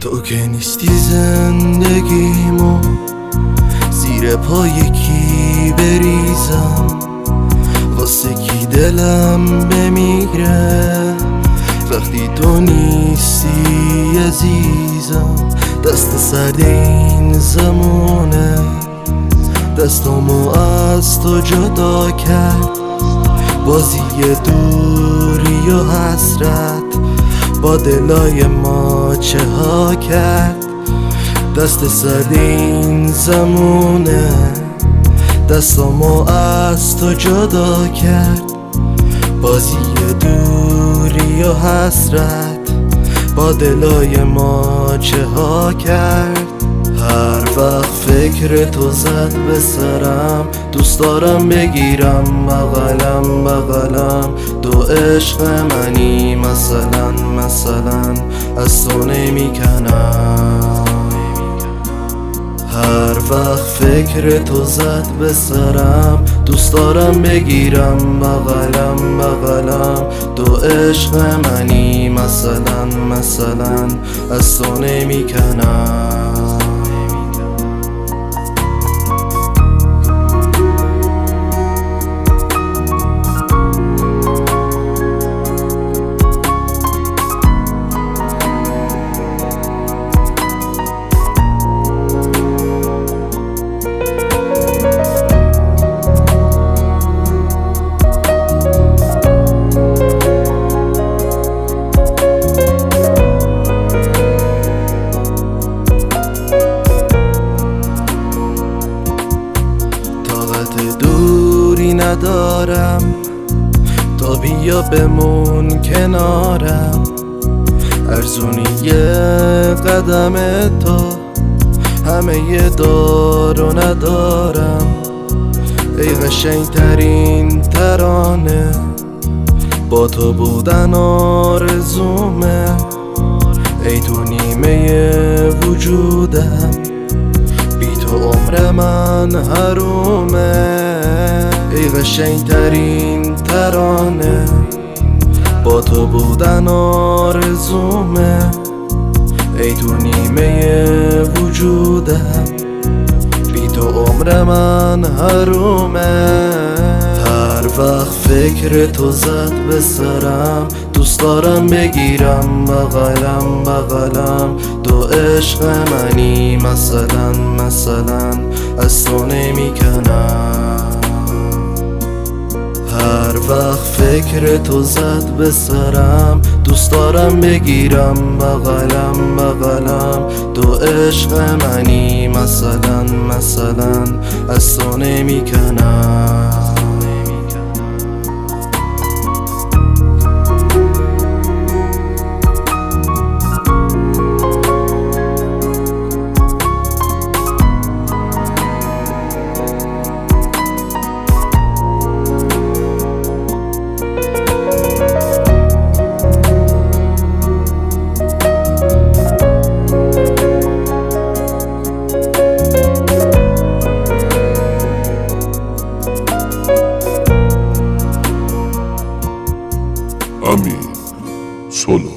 تو که نیستی زندگیمو زیر پای کی بریزم، واسه کی دلم بمیره وقتی تو نیستی عزیزم. دست سرد این زمونه دستامو از تو جدا کرد، بازی دوری و حسرت با دلای ما چه ها کرد. دست سرد این زمونه دستامو از تو جدا کرد، بازی دوری و حسرت با دلای ما چه ها کرد. هر وقت فکر تو زد به سرم، دوست دارم بگیرم بغلم بغلم. دو عشق منی مثلا از تو نمیکنم. هر وقت فکر تو زد به سرم، دوست دارم بگیرم بغلم بغلم. دو عشق منی مثلا از تو نمیکنم. دوری ندارم تا بیا بمون کنارم، ارزونی یه قدم تو همه یه دارو ندارم. ای قشنگ ترین ترانه با تو بودن آرزومه، ای تو نیمه وجودم بی تو عمر من حرومه. ای قشنگ ترین ترانه با تو بودن آرزومه، ای تو نیمه وجودم بی تو عمر من حرومه. هر وقت فکر تو زد به سرم، دوست دارم بگیرم بغلم بغلم. دو عشق منی مثلا از تو نمیکنم. هر وقت فکر تو زد به سرم، دوست دارم بگیرم بغلم بغلم. دو عشق منی مثلا از تو نمیکنم. Amin solo.